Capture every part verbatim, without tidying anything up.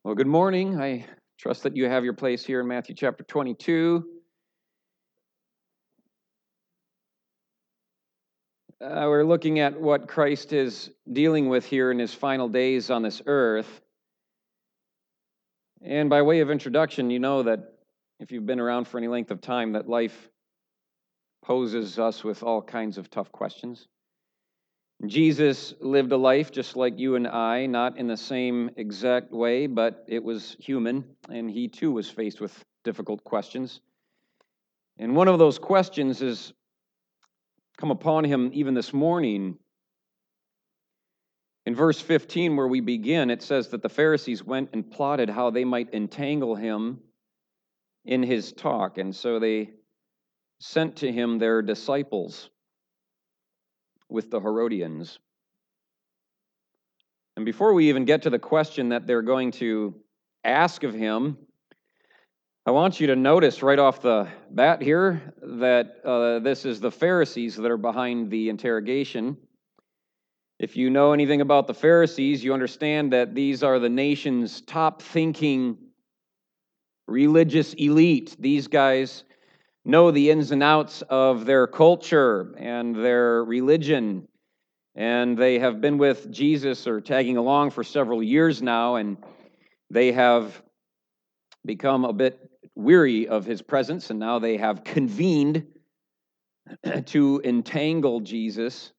Well, good morning. I trust that you have your place here in Matthew chapter twenty-two. Uh, we're looking at what Christ is dealing with here in his final days on this earth. And by way of introduction, you know that if you've been around for any length of time, that life poses us with all kinds of tough questions. Jesus lived a life just like you and I, not in the same exact way, but it was human, and he too was faced with difficult questions. And one of those questions has come upon him even this morning. In verse fifteen, where we begin, it says that the Pharisees went and plotted how they might entangle him in his talk, and so they sent to him their disciples with the Herodians. And before we even get to the question that they're going to ask of him, I want you to notice right off the bat here that uh, this is the Pharisees that are behind the interrogation. If you know anything about the Pharisees, you understand that these are the nation's top thinking religious elite. These guys know the ins and outs of their culture and their religion. And they have been with Jesus or tagging along for several years now, and they have become a bit weary of his presence, and now they have convened to entangle Jesus,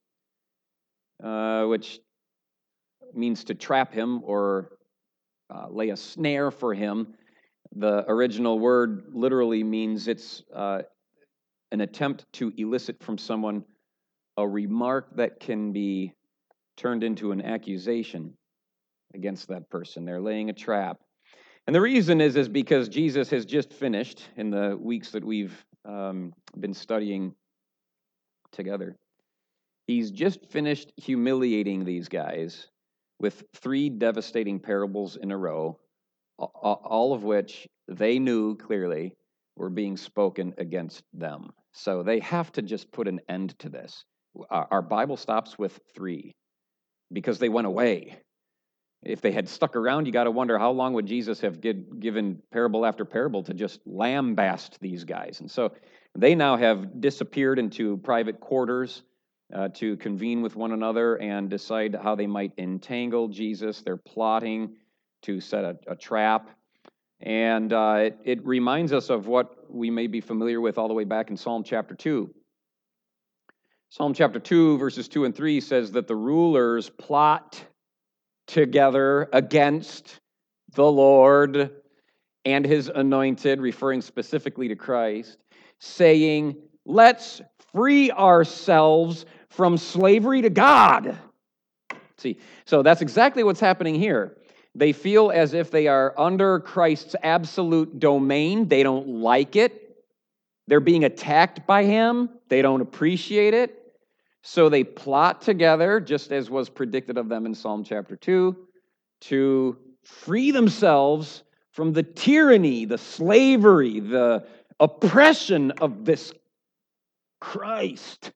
uh, which means to trap him or uh, lay a snare for him. The original word literally means it's uh, an attempt to elicit from someone a remark that can be turned into an accusation against that person. They're laying a trap. And the reason is, is because Jesus has just finished, in the weeks that we've um, been studying together, he's just finished humiliating these guys with three devastating parables in a row, all of which they knew clearly were being spoken against them. So they have to just put an end to this. Our Bible stops with three because they went away. If they had stuck around, you got to wonder how long would Jesus have give, given parable after parable to just lambaste these guys. And so they now have disappeared into private quarters uh, to convene with one another and decide how they might entangle Jesus. They're plotting to set a, a trap. And uh, it, it reminds us of what we may be familiar with all the way back in Psalm chapter two. Psalm chapter two, verses two and three says that the rulers plot together against the Lord and his anointed, referring specifically to Christ, saying, let's free ourselves from slavery to God. See, so that's exactly what's happening here. They feel as if they are under Christ's absolute domain. They don't like it. They're being attacked by him. They don't appreciate it. So they plot together, just as was predicted of them in Psalm chapter two, to free themselves from the tyranny, the slavery, the oppression of this Christ.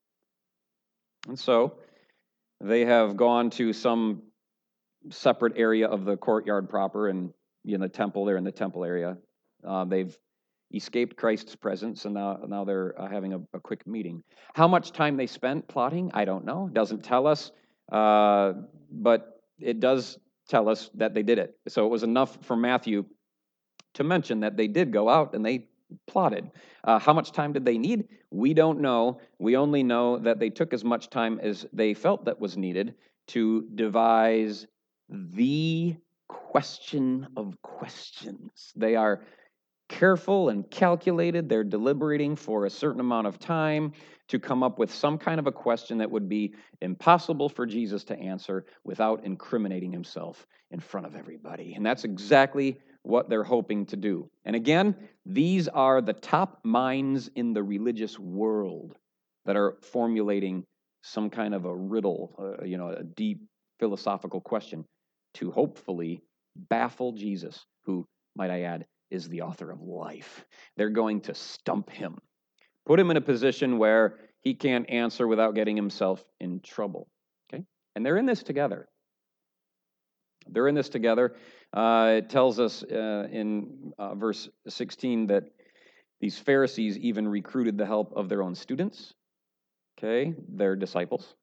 And so they have gone to some separate area of the courtyard proper, and in the temple, they're in the temple area. Uh, they've escaped Christ's presence, and now, now they're uh, having a, a quick meeting. How much time they spent plotting, I don't know. It doesn't tell us, uh, but it does tell us that they did it. So it was enough for Matthew to mention that they did go out and they plotted. Uh, how much time did they need? We don't know. We only know that they took as much time as they felt that was needed to devise the question of questions. They are careful and calculated. They're deliberating for a certain amount of time to come up with some kind of a question that would be impossible for Jesus to answer without incriminating himself in front of everybody. And that's exactly what they're hoping to do. And again, these are the top minds in the religious world that are formulating some kind of a riddle, uh, you know, a deep philosophical question to hopefully baffle Jesus, who, might I add, is the author of life. They're going to stump him, put him in a position where he can't answer without getting himself in trouble. Okay? And they're in this together. They're in this together. Uh, it tells us uh, in uh, verse sixteen that these Pharisees even recruited the help of their own students, okay, their disciples,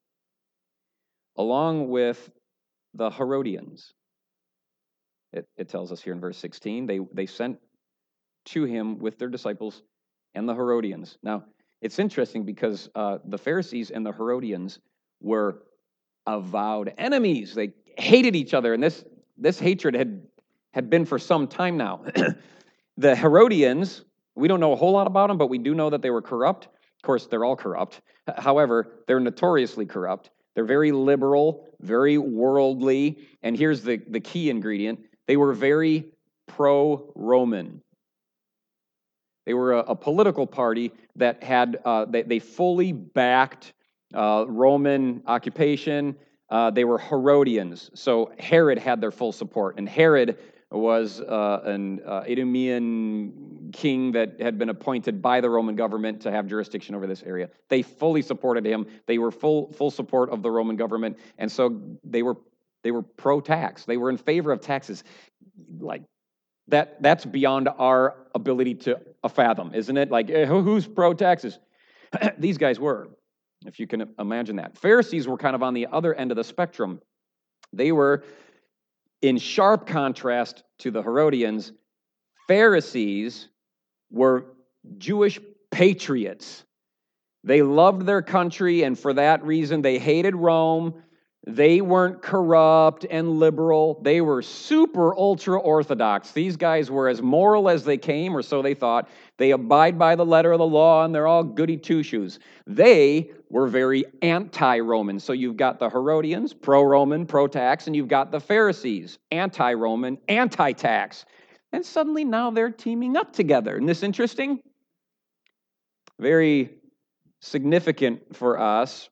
along with the Herodians. It, it tells us here in verse sixteen, they, they sent to him with their disciples and the Herodians. Now, it's interesting because uh, the Pharisees and the Herodians were avowed enemies. They hated each other, and this, this hatred had, had been for some time now. The Herodians, we don't know a whole lot about them, but we do know that they were corrupt. Of course, they're all corrupt. However, they're notoriously corrupt. They're very liberal, very worldly, and here's the, the key ingredient. They were very pro-Roman. They were a, a political party that had, uh, they, they fully backed uh, Roman occupation. Uh, they were Herodians. So Herod had their full support. And Herod was uh, an uh, Idumean king that had been appointed by the Roman government to have jurisdiction over this area. They fully supported him. They were full full support of the Roman government. And so they were they were pro-tax. They were in favor of taxes. Like, That that's beyond our ability to fathom, isn't it? Like, who's pro-taxes? These guys were, if you can imagine that. Pharisees were kind of on the other end of the spectrum. They were in sharp contrast to the Herodians. Pharisees were Jewish patriots. They loved their country, and for that reason, they hated Rome. They weren't corrupt and liberal. They were super ultra orthodox. These guys were as moral as they came, or so they thought. They abide by the letter of the law, and they're all goody two-shoes. They were very anti-Roman. So you've got the Herodians, pro-Roman, pro-tax, and you've got the Pharisees, anti-Roman, anti-tax. And suddenly now they're teaming up together. Isn't this interesting? Very significant for us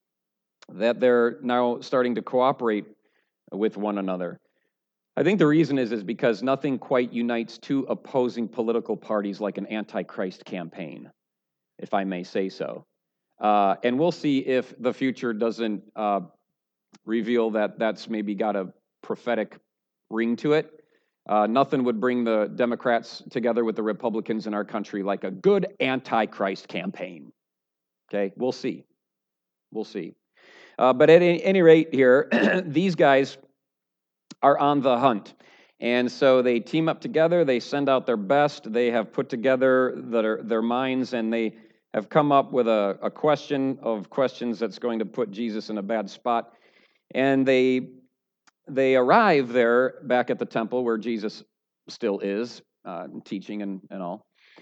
that they're now starting to cooperate with one another. I think the reason is, is because nothing quite unites two opposing political parties like an anti-Christ campaign, if I may say so. Uh, and we'll see if the future doesn't uh, reveal that that's maybe got a prophetic ring to it. Uh, nothing would bring the Democrats together with the Republicans in our country like a good anti-Christ campaign. Okay, we'll see. We'll see. Uh, but at any, any rate here, these guys are on the hunt. And so they team up together, they send out their best, they have put together their, their minds, and they have come up with a, a question of questions that's going to put Jesus in a bad spot. And they they arrive there back at the temple where Jesus still is, uh, teaching and, and all,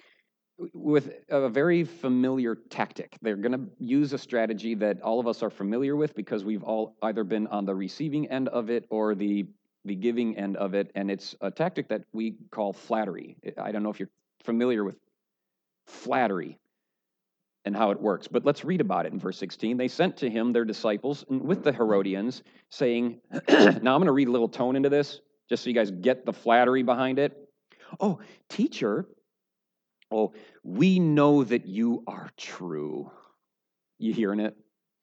with a very familiar tactic. They're going to use a strategy that all of us are familiar with because we've all either been on the receiving end of it or the, the giving end of it, and it's a tactic that we call flattery. I don't know if you're familiar with flattery and how it works, but let's read about it in verse sixteen. They sent to him their disciples with the Herodians, saying, now I'm going to read a little tone into this, just so you guys get the flattery behind it. Oh, teacher, oh, we know that you are true. You hearing it?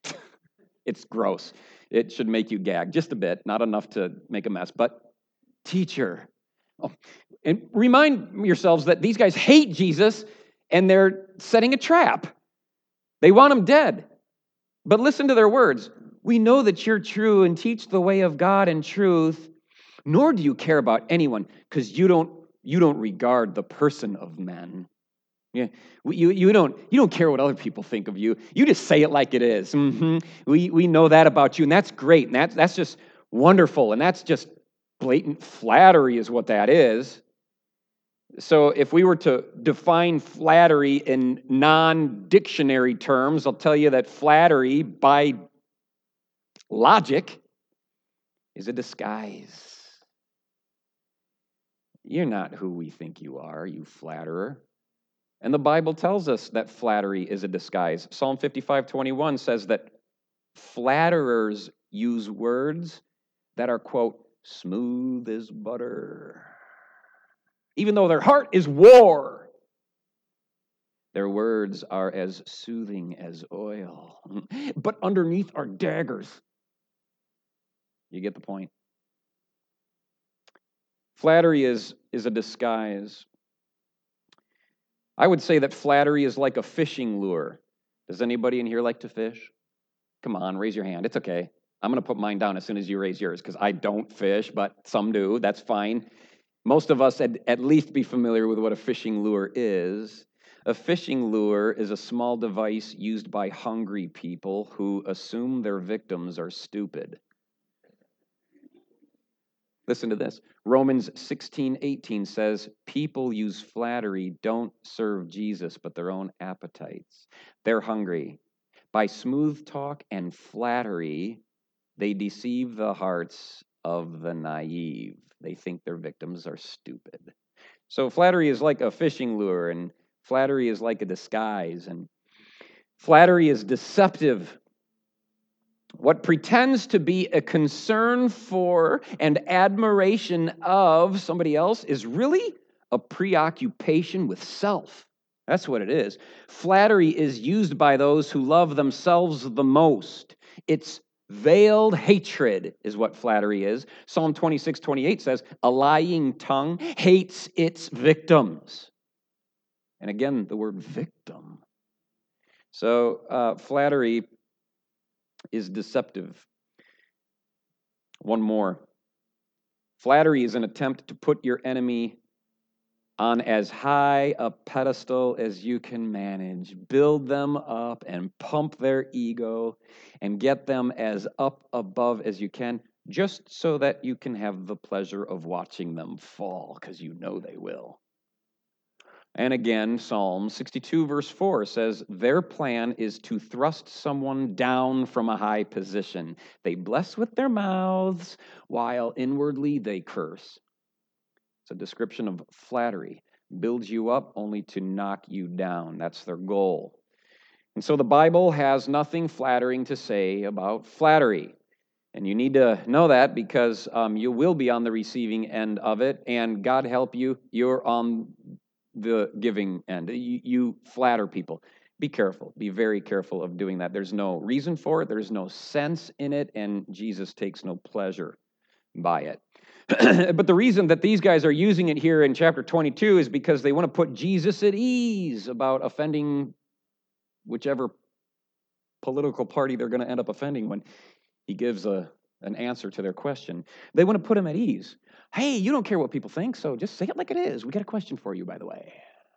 It's gross. It should make you gag just a bit, not enough to make a mess. But teacher, oh, and remind yourselves that these guys hate Jesus and they're setting a trap. They want him dead. But listen to their words. We know that you're true and teach the way of God in truth, nor do you care about anyone because you don't you don't regard the person of men. Yeah, you you don't you don't care what other people think of you. You just say it like it is. Mm-hmm. We we know that about you, and that's great, and that's that's just wonderful, and that's just blatant flattery, is what that is. So, if we were to define flattery in non-dictionary terms, I'll tell you that flattery, by logic, is a disguise. You're not who we think you are, you flatterer. And the Bible tells us that flattery is a disguise. Psalm fifty-five twenty-one says that flatterers use words that are, quote, smooth as butter. Even though their heart is war, their words are as soothing as oil. But underneath are daggers. You get the point? Flattery is, is a disguise. I would say that flattery is like a fishing lure. Does anybody in here like to fish? Come on, raise your hand. It's okay. I'm going to put mine down as soon as you raise yours because I don't fish, but some do. That's fine. Most of us at, at least be familiar with what a fishing lure is. A fishing lure is a small device used by hungry people who assume their victims are stupid. Listen to this. Romans sixteen eighteen says, people use flattery, don't serve Jesus, but their own appetites. They're hungry. By smooth talk and flattery, they deceive the hearts of the naive. They think their victims are stupid. So flattery is like a fishing lure, and flattery is like a disguise, and flattery is deceptive. What pretends to be a concern for and admiration of somebody else is really a preoccupation with self. That's what it is. Flattery is used by those who love themselves the most. It's veiled hatred is what flattery is. Psalm twenty-six twenty-eight says, a lying tongue hates its victims. And again, the word victim. So uh, flattery is deceptive. One more. Flattery is an attempt to put your enemy on as high a pedestal as you can manage. Build them up and pump their ego and get them as up above as you can, just so that you can have the pleasure of watching them fall, because you know they will. And again, Psalm sixty-two verse four says, their plan is to thrust someone down from a high position. They bless with their mouths, while inwardly they curse. It's a description of flattery. Builds you up only to knock you down. That's their goal. And so the Bible has nothing flattering to say about flattery. And you need to know that because um, you will be on the receiving end of it. And God help you, you're on the giving end. You, you flatter people. Be careful. Be very careful of doing that. There's no reason for it. There's no sense in it. And Jesus takes no pleasure by it. But the reason that these guys are using it here in chapter twenty-two is because they want to put Jesus at ease about offending whichever political party they're going to end up offending when he gives a, an answer to their question. They want to put him at ease. Hey, you don't care what people think, so just say it like it is. We got a question for you, by the way.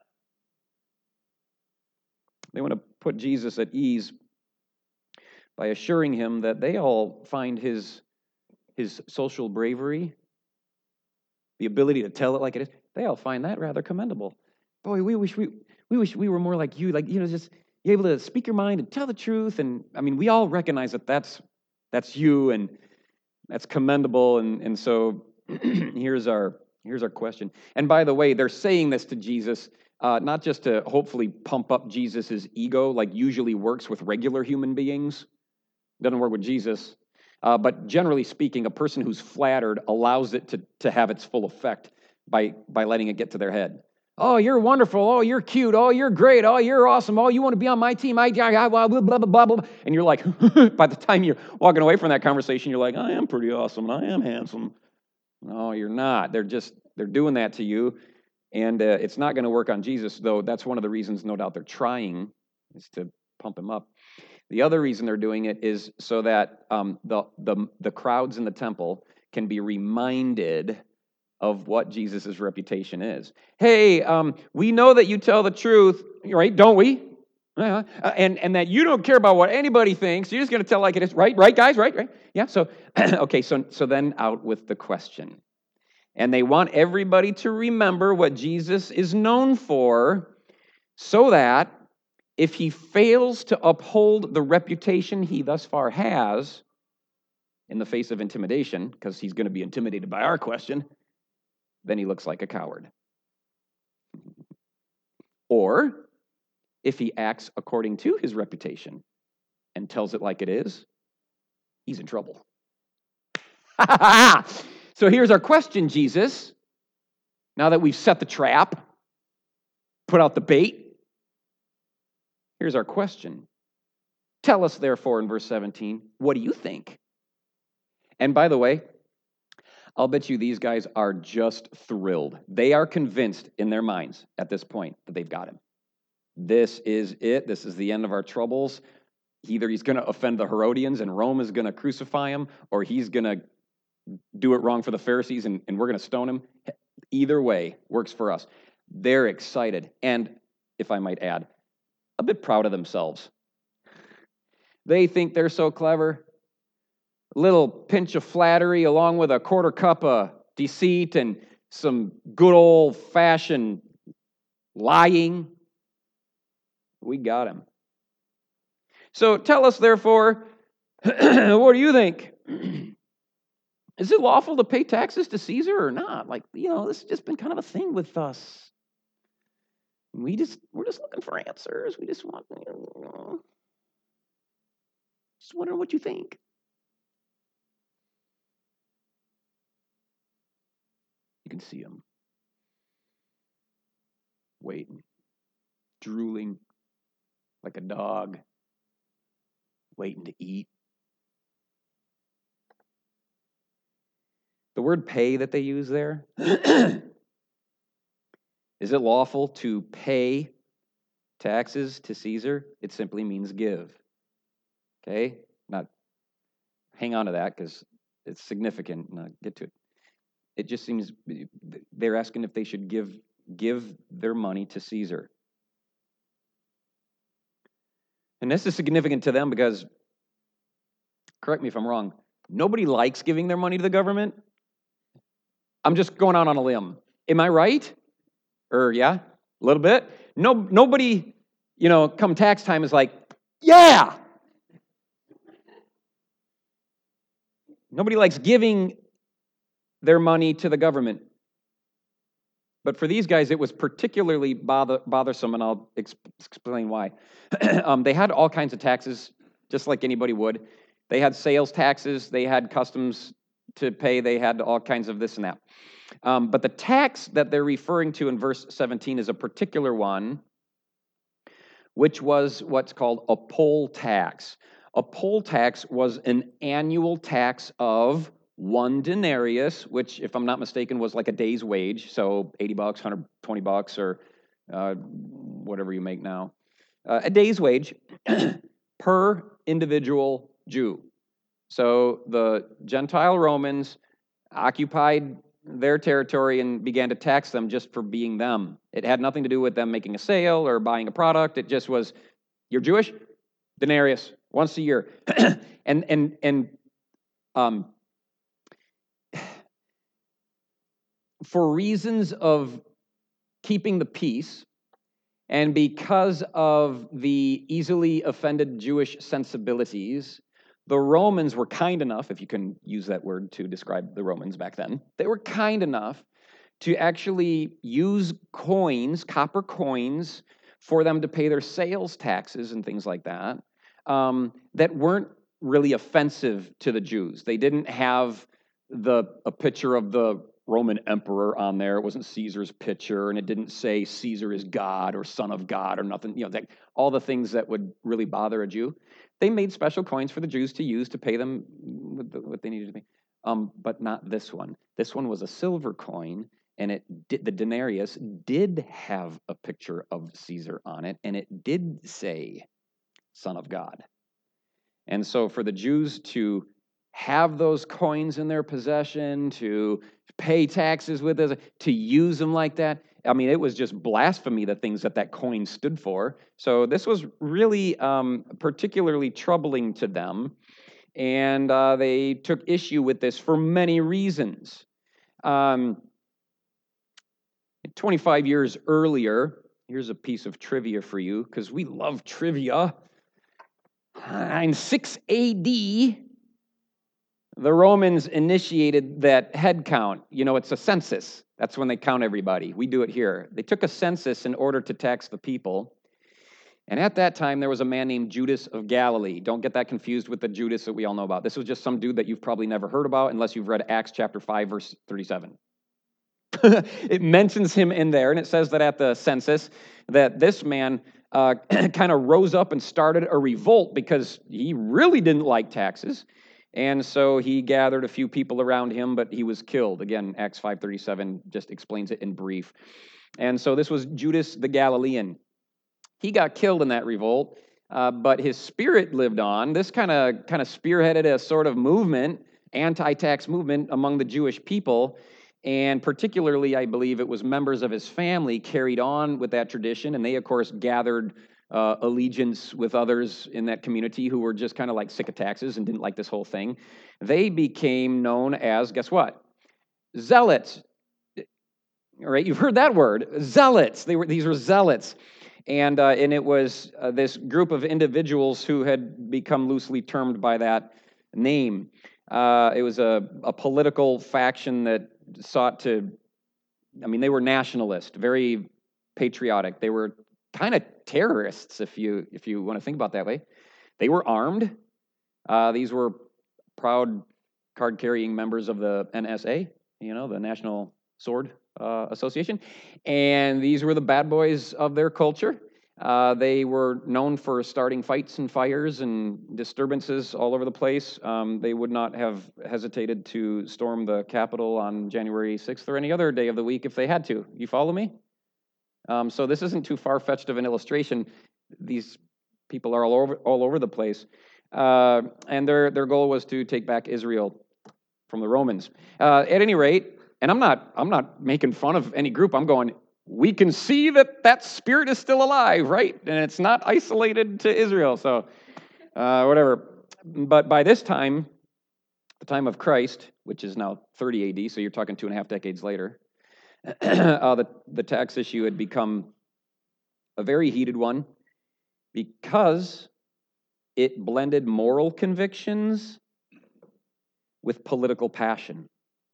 They want to put Jesus at ease by assuring him that they all find his, his social bravery, the ability to tell it like it is, they all find that rather commendable. Boy, we wish we we wish we were more like you, like, you know, just you're able to speak your mind and tell the truth. And I mean, we all recognize that that's that's you, and that's commendable. And and so here's our here's our question. And by the way, they're saying this to Jesus, uh, not just to hopefully pump up Jesus's ego, like usually works with regular human beings. Doesn't work with Jesus. Uh, but generally speaking, a person who's flattered allows it to, to have its full effect by, by letting it get to their head. Oh, you're wonderful. Oh, you're cute. Oh, you're great. Oh, you're awesome. Oh, you want to be on my team. I, I, I blah, blah, blah, blah, blah. And you're like, by the time you're walking away from that conversation, you're like, I am pretty awesome. And I am handsome. No, you're not. They're just, they're doing that to you. And uh, it's not going to work on Jesus, though. That's one of the reasons, no doubt, they're trying, is to pump him up. The other reason they're doing it is so that um, the, the the crowds in the temple can be reminded of what Jesus' reputation is. Hey, um, we know that you tell the truth, right? Don't we? Uh, and and that you don't care about what anybody thinks. You're just going to tell like it is, right? Right, guys? Right? Right? Yeah. So okay. So so then out with the question, and they want everybody to remember what Jesus is known for, so that if he fails to uphold the reputation he thus far has in the face of intimidation, because he's going to be intimidated by our question, then he looks like a coward. Or if he acts according to his reputation and tells it like it is, he's in trouble. So here's our question, Jesus. Now that we've set the trap, put out the bait, here's our question. Tell us, therefore, in verse seventeen, what do you think? And by the way, I'll bet you these guys are just thrilled. They are convinced in their minds at this point that they've got him. This is it. This is the end of our troubles. Either he's going to offend the Herodians and Rome is going to crucify him, or he's going to do it wrong for the Pharisees and, and we're going to stone him. Either way works for us. They're excited and, if I might add, a bit proud of themselves. They think they're so clever. A little pinch of flattery along with a quarter cup of deceit and some good old-fashioned lying. We got him. So tell us, therefore, what do you think? Is it lawful to pay taxes to Caesar or not? Like, you know, this has just been kind of a thing with us. We just, we're just looking for answers. We just want, you know, just wondering what you think. You can see him waiting, drooling like a dog, waiting to eat. The word pay that they use there, is it lawful to pay taxes to Caesar? It simply means give. Okay? Not hang on to that because it's significant. Not get to it. It just seems they're asking if they should give give their money to Caesar. And this is significant to them because, correct me if I'm wrong, nobody likes giving their money to the government. I'm just going out on a limb. Am I right? Or yeah, a little bit. No, nobody, you know, come tax time is like, yeah. Nobody likes giving their money to the government. But for these guys, it was particularly bother, bothersome, and I'll exp- explain why. um, they had all kinds of taxes, just like anybody would. They had sales taxes, they had customs to pay, they had all kinds of this and that. Um, but the tax that they're referring to in verse seventeen is a particular one, which was what's called a poll tax. A poll tax was an annual tax of one denarius, which, if I'm not mistaken, was like a day's wage, so eighty bucks, one hundred twenty bucks, or uh, whatever you make now. Uh, a day's wage per individual Jew. So the Gentile Romans occupied their territory and began to tax them just for being them. It had nothing to do with them making a sale or buying a product. It just was, you're Jewish? Denarius, once a year. and, and, and, um, for reasons of keeping the peace, and because of the easily offended Jewish sensibilities, the Romans were kind enough, if you can use that word to describe the Romans back then, they were kind enough to actually use coins, copper coins, for them to pay their sales taxes and things like that, um, that weren't really offensive to the Jews. They didn't have the a picture of the Roman emperor on there. It wasn't Caesar's picture, and it didn't say Caesar is God or son of God or nothing, you know, like all the things that would really bother a Jew. They made special coins for the Jews to use to pay them what they needed to pay, um, but not this one. This one was a silver coin, and it did, the denarius did have a picture of Caesar on it, and it did say Son of God. And so for the Jews to have those coins in their possession, to pay taxes with it, to use them like that, I mean, it was just blasphemy, the things that that coin stood for. So this was really um, particularly troubling to them, and uh, they took issue with this for many reasons. Um, twenty-five years earlier, here's a piece of trivia for you, because we love trivia. In six A D, the Romans initiated that head count. You know, it's a census. That's when they count everybody. We do it here. They took a census in order to tax the people. And at that time, there was a man named Judas of Galilee. Don't get that confused with the Judas that we all know about. This was just some dude that you've probably never heard about unless you've read Acts chapter five, verse thirty-seven. It mentions him in there, and it says that at the census that this man uh, kind of rose up and started a revolt because he really didn't like taxes. And so he gathered a few people around him, but he was killed. Again, Acts five thirty-seven just explains it in brief. And so this was Judas the Galilean. He got killed in that revolt, uh, but his spirit lived on. This kind of kind of spearheaded a sort of movement, anti-tax movement among the Jewish people. And particularly, I believe it was members of his family carried on with that tradition. And they, of course, gathered uh, allegiance with others in that community who were just kind of like sick of taxes and didn't like this whole thing. They became known as, guess what? Zealots. All right, you've heard that word, zealots. They were these were zealots, and uh, and it was uh, this group of individuals who had become loosely termed by that name. Uh, it was a, a political faction that sought to, I mean, they were nationalist, very patriotic. They were kind of terrorists, if you if you want to think about it that way. They were armed. Uh, these were proud card-carrying members of the N S A, you know, the National Sword uh, Association, and these were the bad boys of their culture. Uh, they were known for starting fights and fires and disturbances all over the place. Um, they would not have hesitated to storm the Capitol on January sixth or any other day of the week if they had to. You follow me? Um, so this isn't too far-fetched of an illustration. These people are all over all over the place, uh, and their their goal was to take back Israel from the Romans. Uh, at any rate, and I'm not I'm not making fun of any group. I'm going, we can see that that spirit is still alive, right? And it's not isolated to Israel. So uh, whatever. But by this time, the time of Christ, which is now thirty A D, so you're talking two and a half decades later, uh, the, the tax issue had become a very heated one because it blended moral convictions with political passion.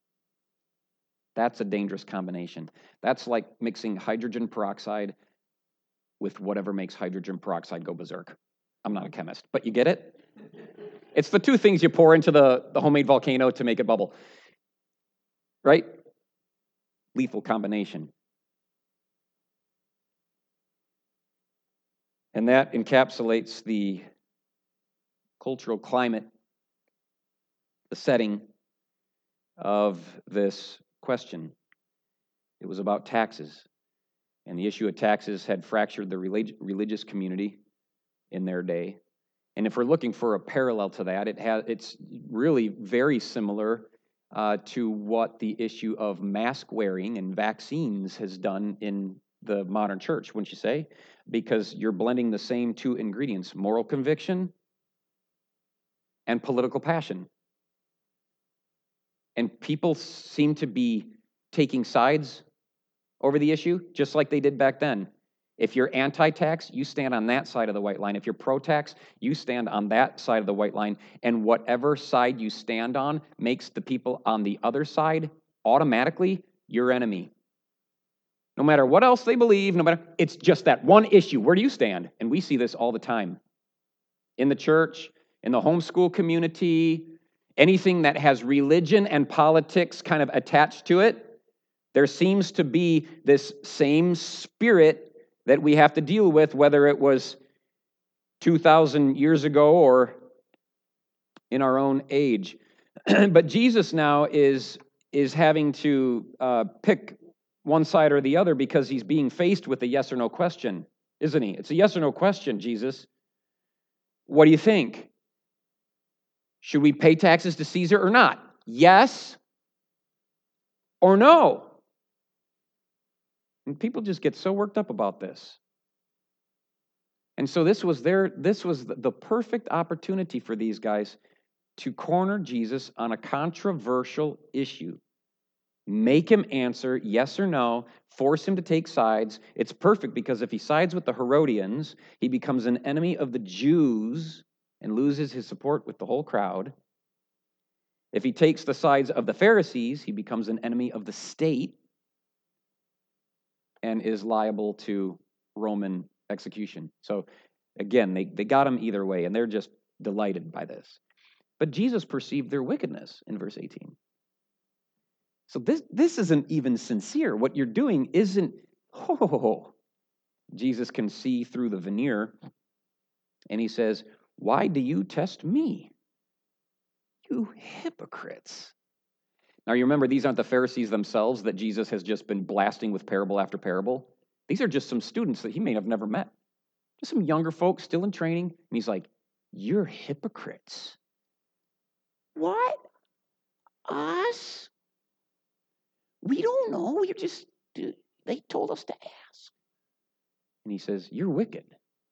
That's a dangerous combination. That's like mixing hydrogen peroxide with whatever makes hydrogen peroxide go berserk. I'm not a chemist, but you get it? It's the two things you pour into the, the homemade volcano to make it bubble. Right? Lethal combination. And that encapsulates the cultural climate, the setting of this question. It was about taxes. And the issue of taxes had fractured the relig- religious community in their day. And if we're looking for a parallel to that, it has, it's really very similar uh, to what the issue of mask wearing and vaccines has done in the modern church, wouldn't you say? Because you're blending the same two ingredients, moral conviction and political passion. And people seem to be taking sides over the issue, just like they did back then. If you're anti-tax, you stand on that side of the white line. If you're pro-tax, you stand on that side of the white line. And whatever side you stand on makes the people on the other side automatically your enemy. No matter what else they believe, no matter, it's just that one issue. Where do you stand? And we see this all the time. In the church, in the homeschool community, anything that has religion and politics kind of attached to it, there seems to be this same spirit that we have to deal with, whether it was two thousand years ago or in our own age. But Jesus now is, is having to uh, pick one side or the other because he's being faced with a yes or no question, isn't he? It's a yes or no question, Jesus. What do you think? Should we pay taxes to Caesar or not? Yes or no? And people just get so worked up about this. And so this was their, this was the perfect opportunity for these guys to corner Jesus on a controversial issue. Make him answer yes or no, force him to take sides. It's perfect because if he sides with the Herodians, he becomes an enemy of the Jews and loses his support with the whole crowd. If he takes the sides of the Pharisees, he becomes an enemy of the state and is liable to Roman execution. So again, they, they got him either way, and they're just delighted by this. But Jesus perceived their wickedness in verse eighteen. So this, this isn't even sincere. What you're doing isn't, oh, Jesus can see through the veneer, and he says, why do you test me? You hypocrites. Now, you remember, these aren't the Pharisees themselves that Jesus has just been blasting with parable after parable. These are just some students that he may have never met. Just some younger folks still in training. And he's like, you're hypocrites. What? Us? We don't know. We're just, they told us to ask. And he says, you're wicked.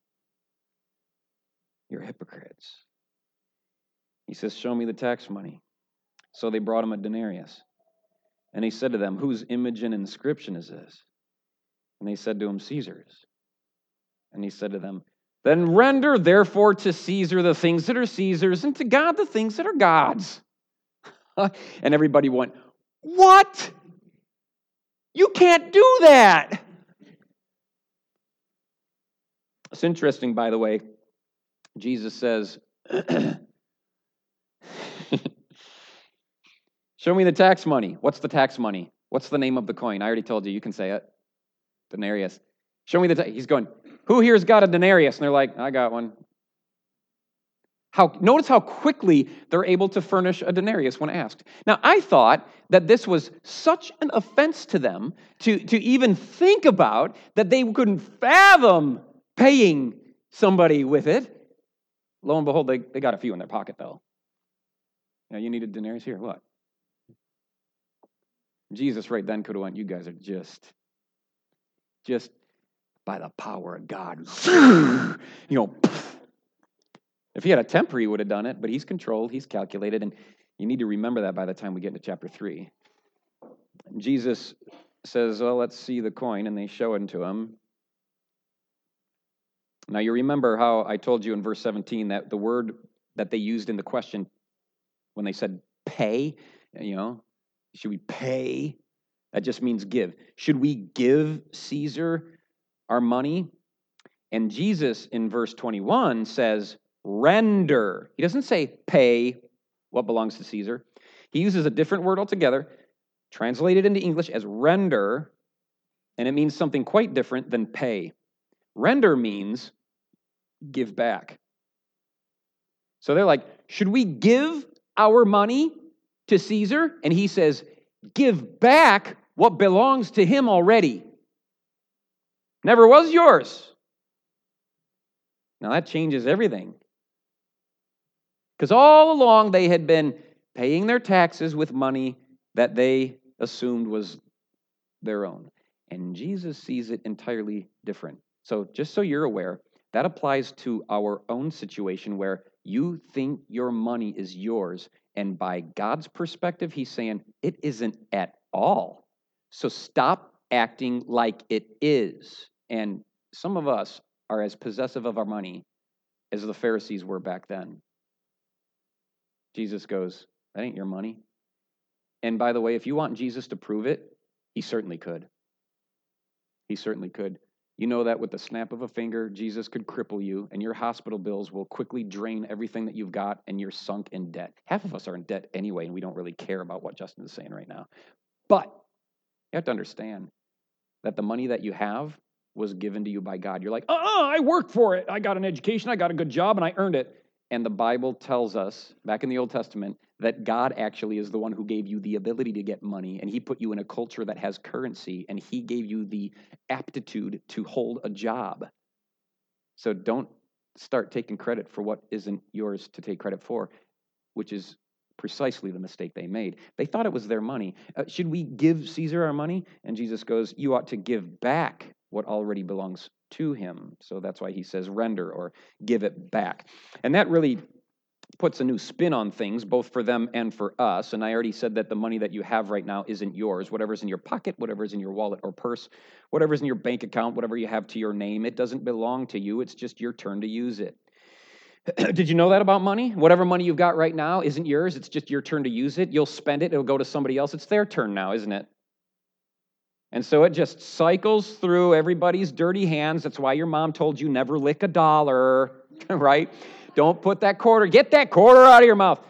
You're hypocrites. He says, show me the tax money. So they brought him a denarius. And he said to them, whose image and inscription is this? And they said to him, Caesar's. And he said to them, then render therefore to Caesar the things that are Caesar's, and to God the things that are God's. And everybody went, what? You can't do that. It's interesting, by the way. Jesus says, show me the tax money. What's the tax money? What's the name of the coin? I already told you. You can say it. Denarius. Show me the ta-. He's going, who here's got a denarius? And they're like, I got one. How, notice how quickly they're able to furnish a denarius when asked. Now, I thought that this was such an offense to them to, to even think about that they couldn't fathom paying somebody with it. Lo and behold, they, they got a few in their pocket, though. Now, you need a denarius here? What? Jesus right then could have went, you guys are just, just by the power of God. You know, if he had a temper, he would have done it, but he's controlled, he's calculated, and you need to remember that by the time we get into chapter three. Jesus says, well, let's see the coin, and they show it to him. Now, you remember how I told you in verse seventeen that the word that they used in the question when they said pay, you know, should we pay? That just means give. Should we give Caesar our money? And Jesus in verse twenty-one says, render. He doesn't say pay what belongs to Caesar. He uses a different word altogether, translated into English as render, and it means something quite different than pay. Render means give back. So they're like, should we give our money to Caesar? And he says, give back what belongs to him already. Never was yours. Now that changes everything. Because all along they had been paying their taxes with money that they assumed was their own. And Jesus sees it entirely different. So just so you're aware, that applies to our own situation where you think your money is yours. And by God's perspective, he's saying it isn't at all. So stop acting like it is. And some of us are as possessive of our money as the Pharisees were back then. Jesus goes, that ain't your money. And by the way, if you want Jesus to prove it, he certainly could. He certainly could. You know that with the snap of a finger, Jesus could cripple you, and your hospital bills will quickly drain everything that you've got, and you're sunk in debt. Half of us are in debt anyway, and we don't really care about what Justin is saying right now. But you have to understand that the money that you have was given to you by God. You're like, uh-uh, I worked for it. I got an education, I got a good job, and I earned it. And the Bible tells us, back in the Old Testament, that God actually is the one who gave you the ability to get money, and he put you in a culture that has currency, and he gave you the aptitude to hold a job. So don't start taking credit for what isn't yours to take credit for, which is precisely the mistake they made. They thought it was their money. Uh, should we give Caesar our money? And Jesus goes, you ought to give back what already belongs to him. So that's why he says render or give it back. And that really puts a new spin on things, both for them and for us. And I already said that the money that you have right now isn't yours. Whatever's in your pocket, whatever's in your wallet or purse, whatever's in your bank account, whatever you have to your name, it doesn't belong to you. It's just your turn to use it. Did you know that about money? Whatever money you've got right now isn't yours. It's just your turn to use it. You'll spend it. It'll go to somebody else. It's their turn now, isn't it? And so it just cycles through everybody's dirty hands. That's why your mom told you never lick a dollar, right? Don't put that quarter, get that quarter out of your mouth.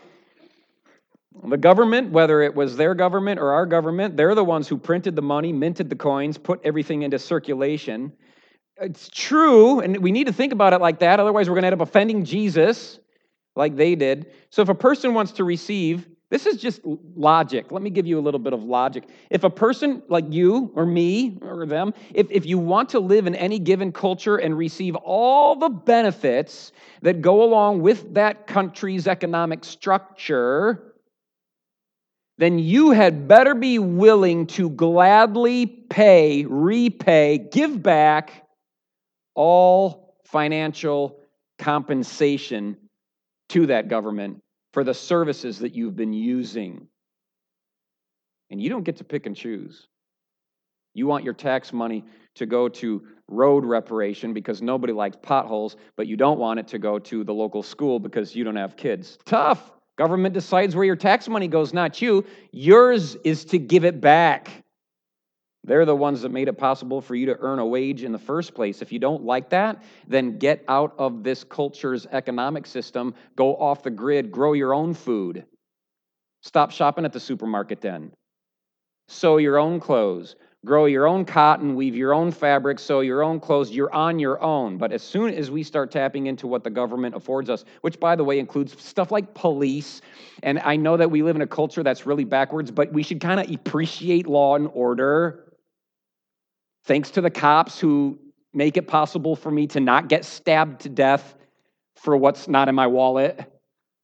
The government, whether it was their government or our government, they're the ones who printed the money, minted the coins, put everything into circulation. It's true, and we need to think about it like that. Otherwise, we're going to end up offending Jesus. like they did. So if a person wants to receive, this is just logic. Let me give you a little bit of logic. If a person like you or me or them, if, if you want to live in any given culture and receive all the benefits that go along with that country's economic structure, then you had better be willing to gladly pay, repay, give back all financial compensation to that government for the services that you've been using. And you don't get to pick and choose. You want your tax money to go to road reparation because nobody likes potholes, but you don't want it to go to the local school because you don't have kids. Tough. Government decides where your tax money goes, not you. Yours is to give it back. They're the ones that made it possible for you to earn a wage in the first place. If you don't like that, then get out of this culture's economic system, go off the grid, grow your own food. Stop shopping at the supermarket then. Sew your own clothes. Grow your own cotton, weave your own fabric, sew your own clothes. You're on your own. But as soon as we start tapping into what the government affords us, which, by the way, includes stuff like police, and I know that we live in a culture that's really backwards, but we should kind of appreciate law and order. Thanks to the cops who make it possible for me to not get stabbed to death for what's not in my wallet.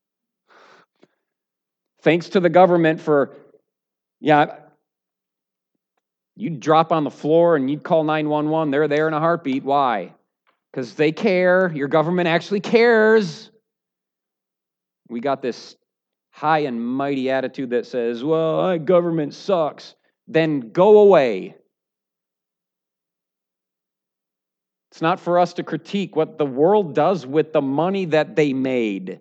Thanks to the government for, yeah, you'd drop on the floor and you'd call nine one one. They're there in a heartbeat. Why? Because they care. Your government actually cares. We got this high and mighty attitude that says, well, our government sucks. Then go away. It's not for us to critique what the world does with the money that they made.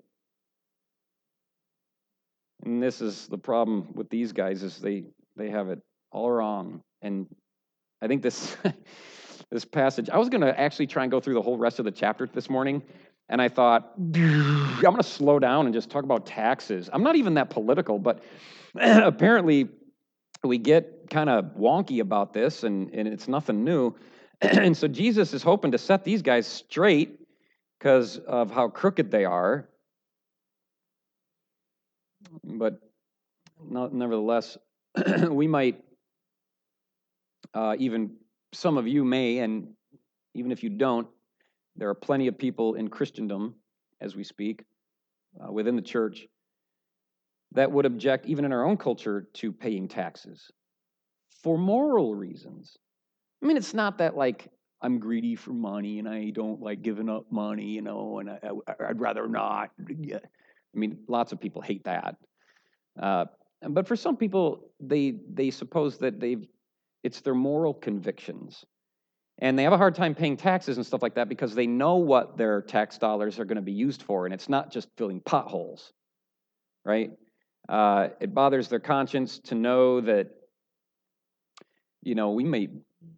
And this is the problem with these guys, is they, they have it all wrong. And I think this, this passage, I was going to actually try and go through the whole rest of the chapter this morning, and I thought, I'm going to slow down and just talk about taxes. I'm not even that political, but apparently we get kind of wonky about this, and, and it's nothing new. And so Jesus is hoping to set these guys straight because of how crooked they are. But not, nevertheless, we might, uh, even some of you may, and even if you don't, there are plenty of people in Christendom, as we speak, uh, within the church, that would object, even in our own culture, to paying taxes for moral reasons. I mean, it's not that, like, I'm greedy for money and I don't like giving up money, you know, and I, I, I'd rather not. I mean, lots of people hate that. Uh, but for some people, they they suppose that they've it's their moral convictions. And they have a hard time paying taxes and stuff like that because they know what their tax dollars are going to be used for, and it's not just filling potholes, right? Uh, it bothers their conscience to know that, you know, we may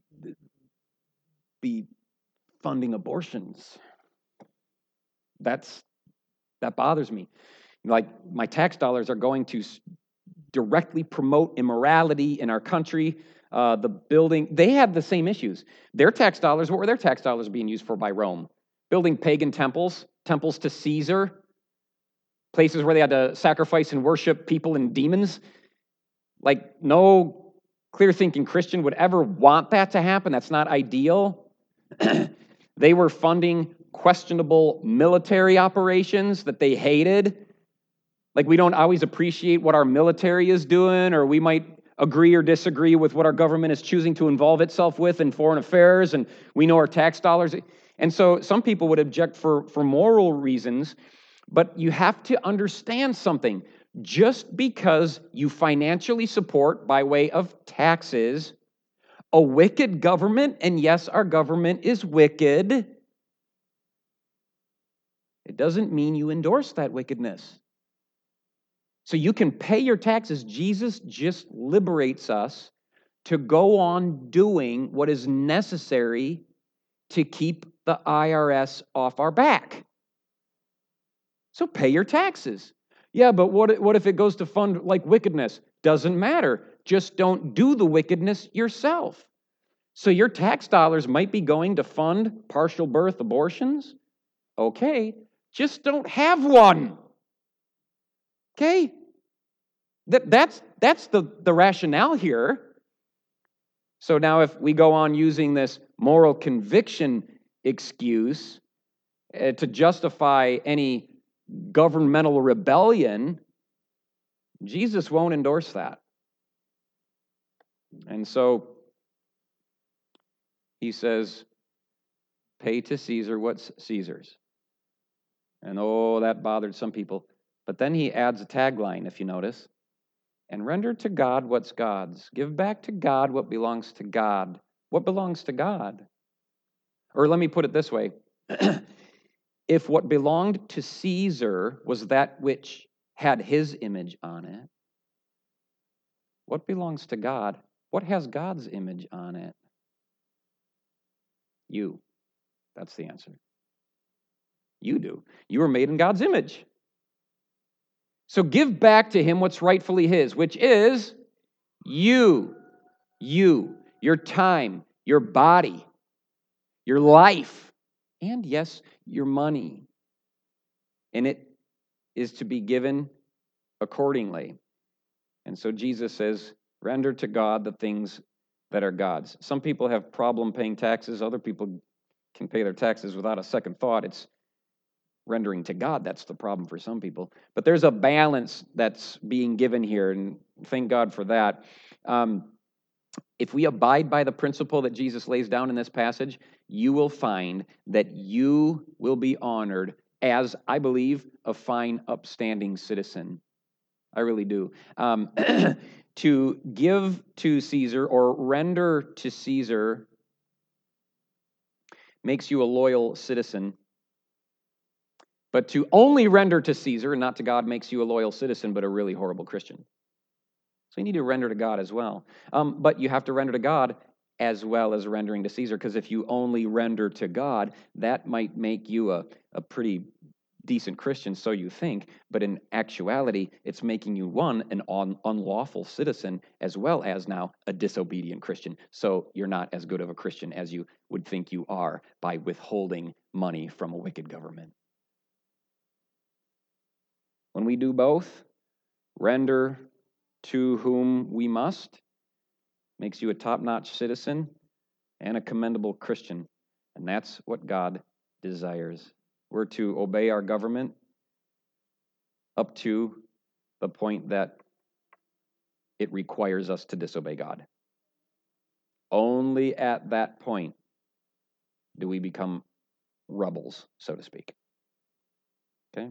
be funding abortions. That's that bothers me. Like, my tax dollars are going to directly promote immorality in our country. Uh, the building, they had the same issues. Their tax dollars, what were their tax dollars being used for by Rome? Building pagan temples, temples to Caesar, places where they had to sacrifice and worship people and demons. Like, no clear-thinking Christian would ever want that to happen. That's not ideal. They were funding questionable military operations that they hated. Like, we don't always appreciate what our military is doing, or we might agree or disagree with what our government is choosing to involve itself with in foreign affairs, and we know our tax dollars. And so some people would object for, for moral reasons, but you have to understand something. Just because you financially support, by way of taxes, a wicked government, and yes, our government is wicked, it doesn't mean you endorse that wickedness. So you can pay your taxes. Jesus just liberates us to go on doing what is necessary to keep the I R S off our back. So pay your taxes. Yeah, but what, what if it goes to fund like wickedness? Doesn't matter. Just don't do the wickedness yourself. So your tax dollars might be going to fund partial birth abortions. Okay. just don't have one. Okay? That, that's that's the, the rationale here. So now if we go on using this moral conviction excuse uh, to justify any governmental rebellion, Jesus won't endorse that. And so he says, pay to Caesar what's Caesar's. And oh, that bothered some people. But then he adds a tagline, if you notice. And render to God what's God's. Give back to God what belongs to God. What belongs to God? Or let me put it this way. If what belonged to Caesar was that which had his image on it, what belongs to God? What has God's image on it? You. That's the answer. You do. You were made in God's image. So give back to him what's rightfully his, which is you. You. Your time, your body, your life, and yes, your money. And it is to be given accordingly. And so Jesus says, render to God the things that are God's. Some people have problem paying taxes. Other people can pay their taxes without a second thought. It's rendering to God. That's the problem for some people. But there's a balance that's being given here, and thank God for that. Um, if we abide by the principle that Jesus lays down in this passage, you will find that you will be honored as, I believe, a fine, upstanding citizen. I really do. Um, to give to Caesar or render to Caesar makes you a loyal citizen. But to only render to Caesar and not to God makes you a loyal citizen, but a really horrible Christian. So you need to render to God as well. Um, but you have to render to God as well as rendering to Caesar, because if you only render to God, that might make you a, a pretty decent Christian, so you think, but in actuality, it's making you, one, an un- unlawful citizen, as well as now a disobedient Christian. So you're not as good of a Christian as you would think you are by withholding money from a wicked government. When we do both, render to whom we must, makes you a top-notch citizen and a commendable Christian. And that's what God desires. We're to obey our government up to the point that it requires us to disobey God. Only at that point do we become rebels, so to speak. Okay?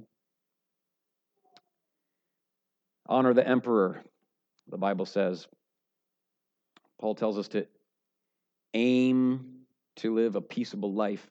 Honor the emperor, the Bible says. Paul tells us to aim to live a peaceable life.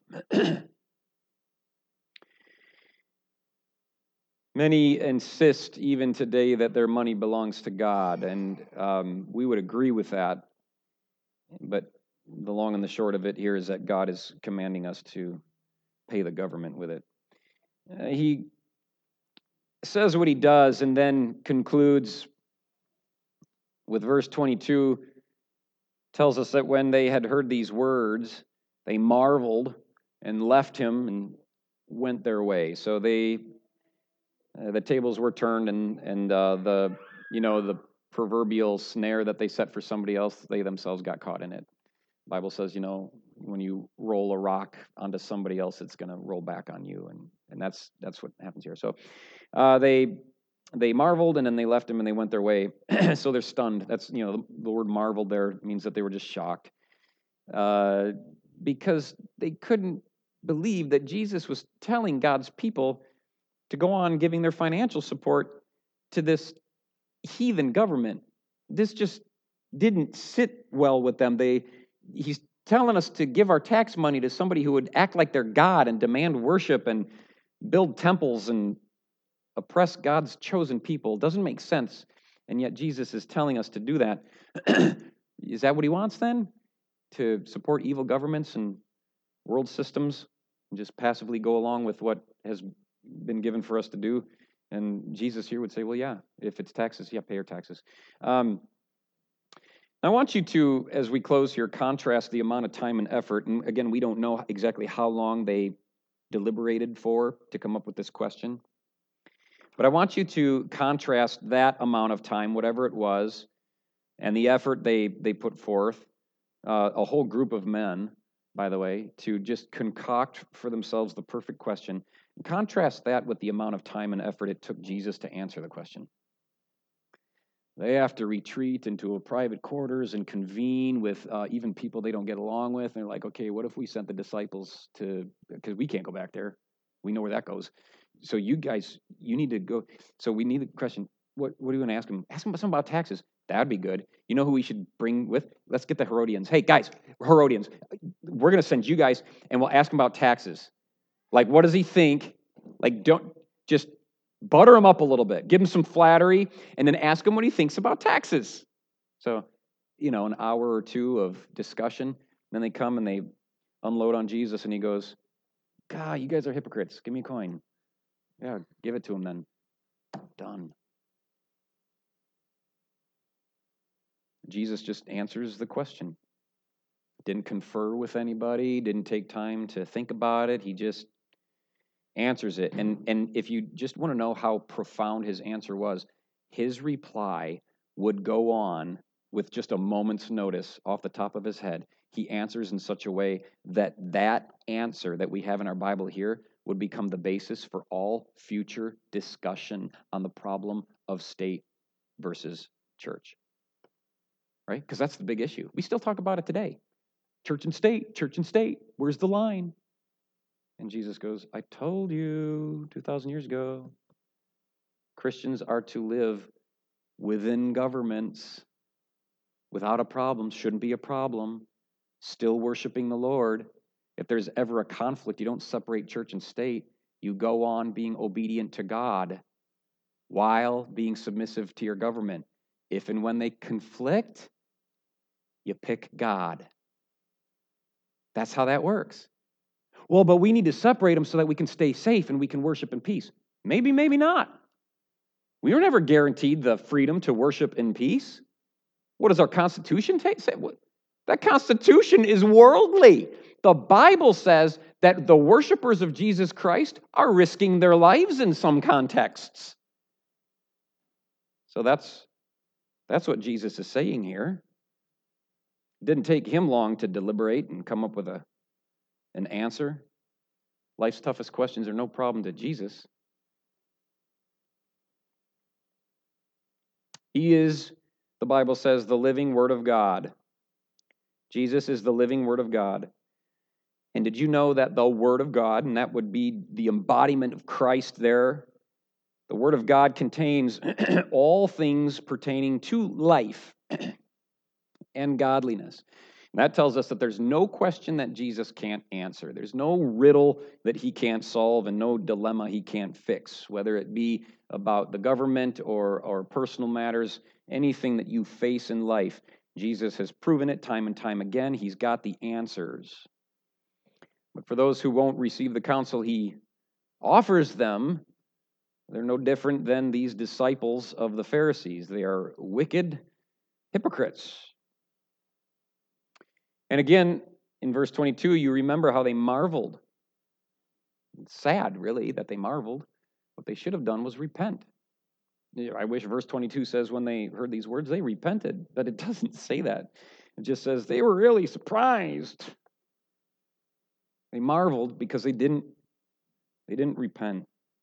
Many insist even today that their money belongs to God, and um, we would agree with that. But the long and the short of it here is that God is commanding us to pay the government with it. Uh, he says what he does and then concludes with verse twenty-two, tells us that when they had heard these words, they marveled and left him and went their way. So they... Uh, the tables were turned, and and uh, the you know the proverbial snare that they set for somebody else, they themselves got caught in it. The Bible says, you know, when you roll a rock onto somebody else, it's going to roll back on you, and and that's that's what happens here. So uh, they they marveled, and then they left him, and they went their way. So they're stunned. That's you know the, the word marveled there means that they were just shocked uh, because they couldn't believe that Jesus was telling God's people to go on giving their financial support to this heathen government. This just didn't sit well with them. They, he's telling us to give our tax money to somebody who would act like they're God and demand worship and build temples and oppress God's chosen people. It doesn't make sense. And yet Jesus is telling us to do that. Is that what he wants then? To support evil governments and world systems and just passively go along with what has been given for us to do? And Jesus here would say, well, yeah, if it's taxes, yeah, pay your taxes. Um, I want you to, as we close here, contrast the amount of time and effort. And again, we don't know exactly how long they deliberated for to come up with this question. But I want you to contrast that amount of time, whatever it was, and the effort they, they put forth, uh, a whole group of men, by the way, to just concoct for themselves the perfect question. And contrast that with the amount of time and effort it took Jesus to answer the question. They have to retreat into a private quarters and convene with uh, even people they don't get along with. And they're like, okay, what if we sent the disciples to, because we can't go back there. We know where that goes. So you guys, you need to go. So we need the question, what, what do you want to ask them? Ask them something about taxes. That'd be good. You know who we should bring with? Let's get the Herodians. Hey, guys, Herodians, we're going to send you guys, and we'll ask them about taxes. Like, what does he think? Like, don't, just butter him up a little bit. Give him some flattery, and then ask him what he thinks about taxes. So, you know, an hour or two of discussion. Then they come and they unload on Jesus, and he goes, God, you guys are hypocrites. Give me a coin. Yeah, give it to him then. Done. Jesus just answers the question. Didn't confer with anybody, didn't take time to think about it. He just answers it. And, and if you just want to know how profound his answer was, his reply would go on with just a moment's notice off the top of his head. He answers in such a way that that answer that we have in our Bible here would become the basis for all future discussion on the problem of state versus church. Right? Because that's the big issue. We still talk about it today. Church and state, church and state. Where's the line? And Jesus goes, I told you two thousand years ago, Christians are to live within governments without a problem, shouldn't be a problem, still worshiping the Lord. If there's ever a conflict, you don't separate church and state. You go on being obedient to God while being submissive to your government. If and when they conflict, you pick God. That's how that works. Well, but we need to separate them so that we can stay safe and we can worship in peace. Maybe, maybe not. We were never guaranteed the freedom to worship in peace. What does our Constitution say? That Constitution is worldly. The Bible says that the worshipers of Jesus Christ are risking their lives in some contexts. So that's, that's what Jesus is saying here. It didn't take him long to deliberate and come up with a, an answer. Life's toughest questions are no problem to Jesus. He is, the Bible says, the living Word of God. Jesus is the living Word of God. And did you know that the Word of God, and that would be the embodiment of Christ there, the Word of God contains all things pertaining to life and godliness. And that tells us that there's no question that Jesus can't answer. There's no riddle that he can't solve and no dilemma he can't fix, whether it be about the government or, or personal matters, anything that you face in life. Jesus has proven it time and time again. He's got the answers. But for those who won't receive the counsel he offers them, they're no different than these disciples of the Pharisees. They are wicked hypocrites. And again, in verse twenty-two, you remember how they marveled. It's sad, really, that they marveled. What they should have done was repent. I wish verse twenty-two says when they heard these words, they repented, but it doesn't say that. It just says they were really surprised. They marveled because they didn't, they didn't repent.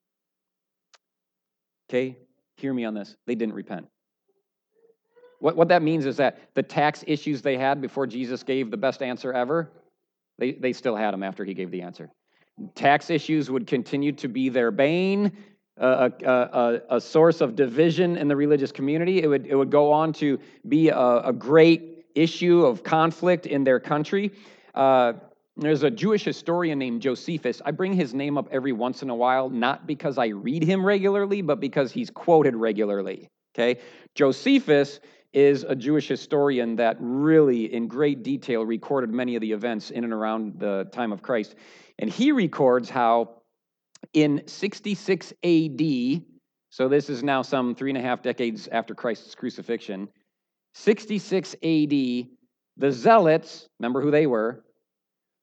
Okay, hear me on this. They didn't repent. What, what that means is that the tax issues they had before Jesus gave the best answer ever, they, they still had them after he gave the answer. Tax issues would continue to be their bane, uh, a, a, a source of division in the religious community. It would, it would go on to be a, a great issue of conflict in their country. Uh, there's a Jewish historian named Josephus. I bring his name up every once in a while, not because I read him regularly, but because he's quoted regularly. Okay, Josephus is a Jewish historian that really, in great detail, recorded many of the events in and around the time of Christ. And he records how in sixty-six A D, so this is now some three and a half decades after Christ's crucifixion, sixty-six A D, the Zealots, remember who they were?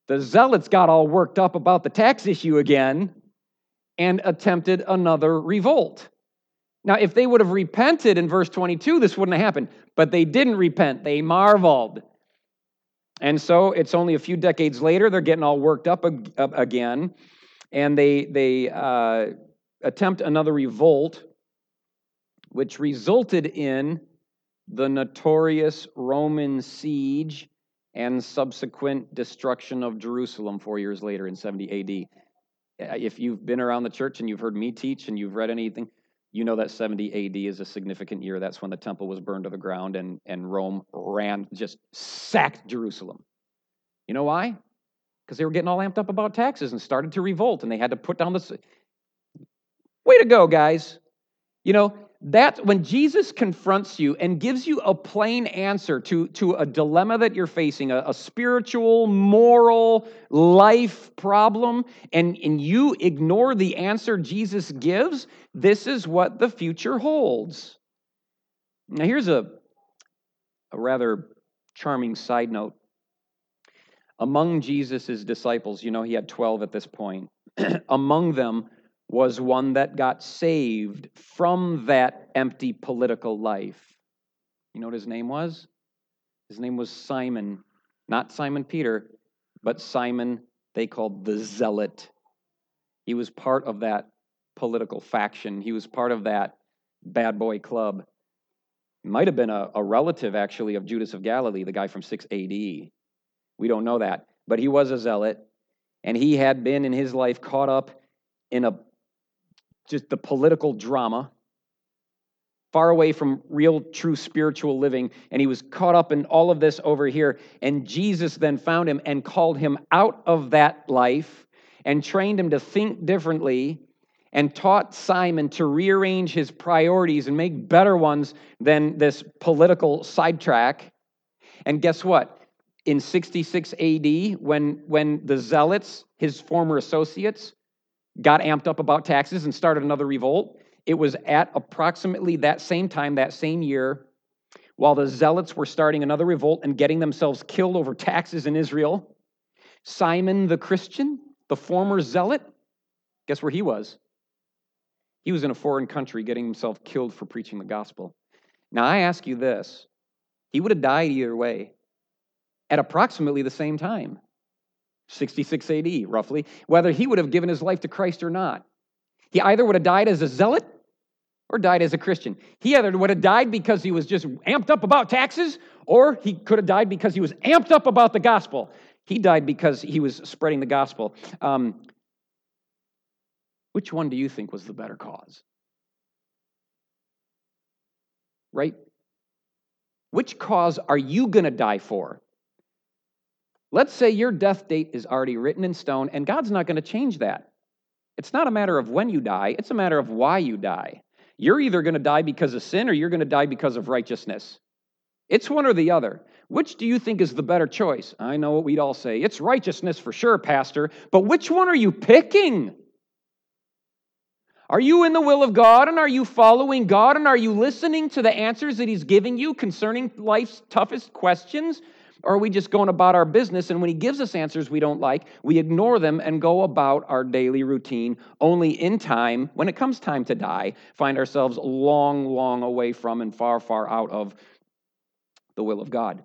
The zealots got all worked up about the tax issue again and attempted another revolt. Now, if they would have repented in verse twenty-two, this wouldn't have happened. But they didn't repent. They marveled. And so it's only a few decades later, they're getting all worked up again, and they, they uh, attempt another revolt, which resulted in the notorious Roman siege and subsequent destruction of Jerusalem four years later in seventy A D. If you've been around the church and you've heard me teach and you've read anything, you know that seventy A D is a significant year. That's when the temple was burned to the ground and, and Rome ran, just sacked Jerusalem. You know why? Because they were getting all amped up about taxes and started to revolt, and they had to put down the... Way to go, guys. You know, that's when Jesus confronts you and gives you a plain answer to, to a dilemma that you're facing, a, a spiritual, moral, life problem, and, and you ignore the answer Jesus gives, this is what the future holds. Now, here's a, a rather charming side note. Among Jesus' disciples, you know, he had twelve at this point. Among them was one that got saved from that empty political life. You know what his name was? His name was Simon. Not Simon Peter, but Simon they called the Zealot. He was part of that political faction. He was part of that bad boy club. Might have been a, a relative, actually, of Judas of Galilee, the guy from six A D. We don't know that. But he was a zealot, and he had been in his life caught up in a just the political drama, far away from real, true spiritual living, and he was caught up in all of this over here, and Jesus then found him and called him out of that life and trained him to think differently and taught Simon to rearrange his priorities and make better ones than this political sidetrack. And guess what? In sixty-six A D, when, when the zealots, his former associates, got amped up about taxes and started another revolt, it was at approximately that same time, that same year, while the zealots were starting another revolt and getting themselves killed over taxes in Israel, Simon the Christian, the former zealot, guess where he was? He was in a foreign country getting himself killed for preaching the gospel. Now, I ask you this. He would have died either way at approximately the same time, sixty-six A D, roughly, whether he would have given his life to Christ or not. He either would have died as a zealot or died as a Christian. He either would have died because he was just amped up about taxes, or he could have died because he was amped up about the gospel. He died because he was spreading the gospel. Um, which one do you think was the better cause? Right? Which cause are you going to die for? Let's say your death date is already written in stone, and God's not going to change that. It's not a matter of when you die, it's a matter of why you die. You're either going to die because of sin or you're going to die because of righteousness. It's one or the other. Which do you think is the better choice? I know what we'd all say. It's righteousness for sure, Pastor, but which one are you picking? Are you in the will of God, and are you following God, and are you listening to the answers that He's giving you concerning life's toughest questions? Or are we just going about our business, and when He gives us answers we don't like, we ignore them and go about our daily routine, only in time, when it comes time to die, find ourselves long, long away from and far, far out of the will of God?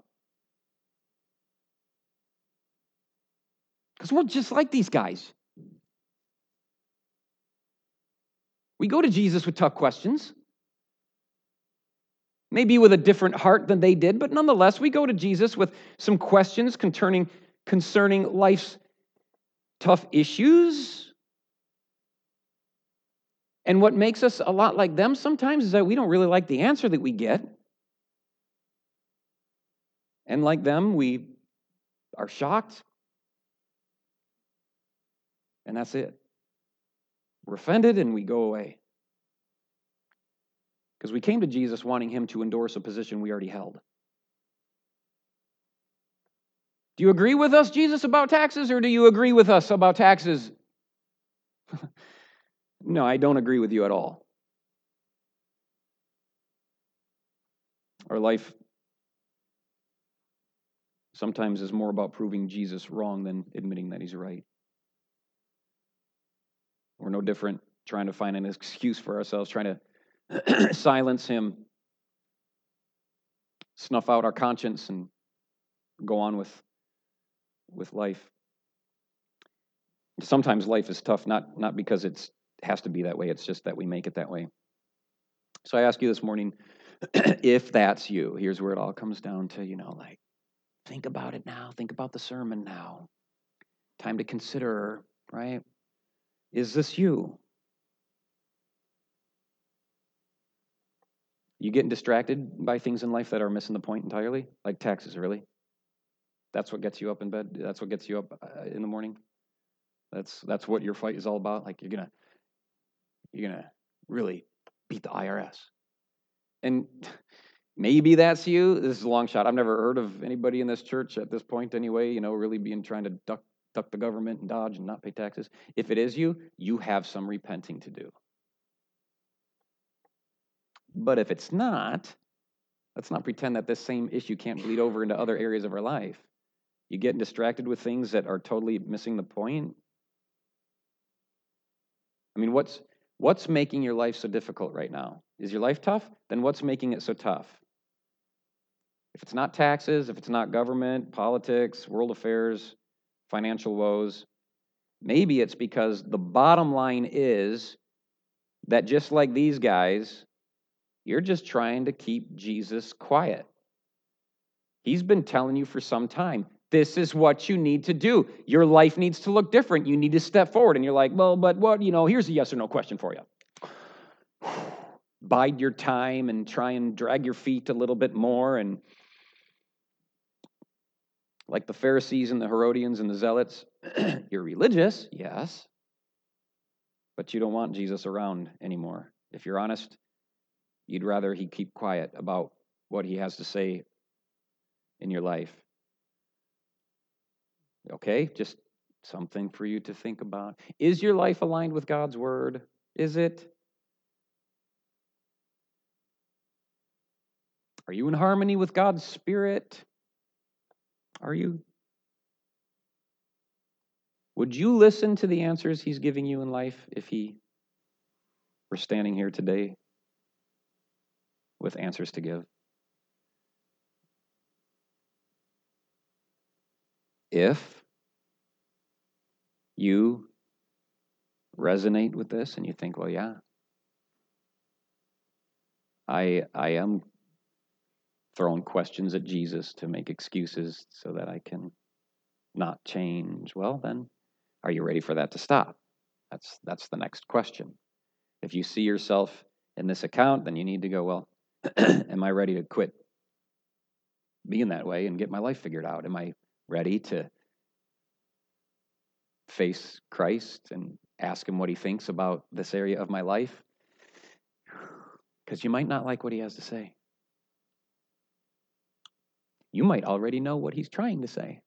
Because we're just like these guys. We go to Jesus with tough questions, maybe with a different heart than they did, but nonetheless, we go to Jesus with some questions concerning, concerning life's tough issues. And what makes us a lot like them sometimes is that we don't really like the answer that we get. And like them, we are shocked. And that's it. We're offended and we go away. Because we came to Jesus wanting Him to endorse a position we already held. Do you agree with us, Jesus, about taxes, or do you agree with us about taxes? No, I don't agree with you at all. Our life sometimes is more about proving Jesus wrong than admitting that he's right. We're no different trying to find an excuse for ourselves, trying to silence him, snuff out our conscience, and go on with, with life. Sometimes life is tough, not, not because it's, it has to be that way, it's just that we make it that way. So I ask you this morning, if that's you, here's where it all comes down to, you know, like, think about it now. Think about the sermon now. Time to consider, right? Is this you? You getting distracted by things in life that are missing the point entirely? Like taxes, really? That's what gets you up in bed? That's what gets you up in the morning? That's that's what your fight is all about? Like you're gonna you're gonna really beat the I R S. And maybe that's you. This is a long shot. I've never heard of anybody in this church at this point anyway, you know, really being trying to duck duck the government and dodge and not pay taxes. If it is you, you have some repenting to do. But if it's not, let's not pretend that this same issue can't bleed over into other areas of our life. You get distracted with things that are totally missing the point. I mean, what's what's making your life so difficult right now? Is your life tough? Then what's making it so tough? If it's not taxes, if it's not government, politics, world affairs, financial woes, maybe it's because the bottom line is that just like these guys, you're just trying to keep Jesus quiet. He's been telling you for some time, this is what you need to do. Your life needs to look different. You need to step forward. And you're like, well, but what, you know, here's a yes or no question for you. Bide your time and try and drag your feet a little bit more. And like the Pharisees and the Herodians and the Zealots, you're religious, yes, but you don't want Jesus around anymore. If you're honest, you'd rather he keep quiet about what he has to say in your life. Okay, just something for you to think about. Is your life aligned with God's word? Is it? Are you in harmony with God's Spirit? Are you? Would you listen to the answers he's giving you in life if he were standing here today with answers to give? If you resonate with this and you think, well, yeah, I I am throwing questions at Jesus to make excuses so that I can not change, well, then are you ready for that to stop? That's that's the next question. If you see yourself in this account, then you need to go, well, am I ready to quit being that way and get my life figured out? Am I ready to face Christ and ask him what he thinks about this area of my life? Because you might not like what he has to say. You might already know what he's trying to say,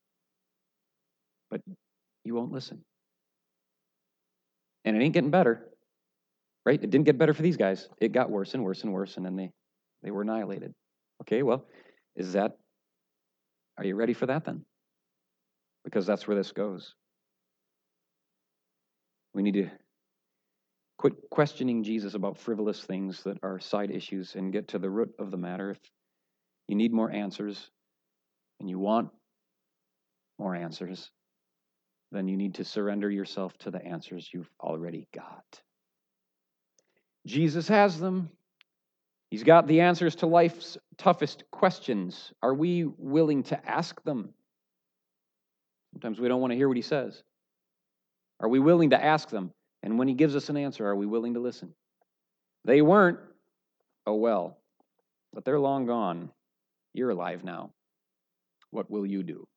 but you won't listen. And it ain't getting better, right? It didn't get better for these guys. It got worse and worse and worse, and then they, they were annihilated. Okay, well, is that, are you ready for that then? Because that's where this goes. We need to quit questioning Jesus about frivolous things that are side issues and get to the root of the matter. If you need more answers and you want more answers, then you need to surrender yourself to the answers you've already got. Jesus has them. He's got the answers to life's toughest questions. Are we willing to ask them? Sometimes we don't want to hear what he says. Are we willing to ask them? And when he gives us an answer, are we willing to listen? They weren't. Oh well. But they're long gone. You're alive now. What will you do?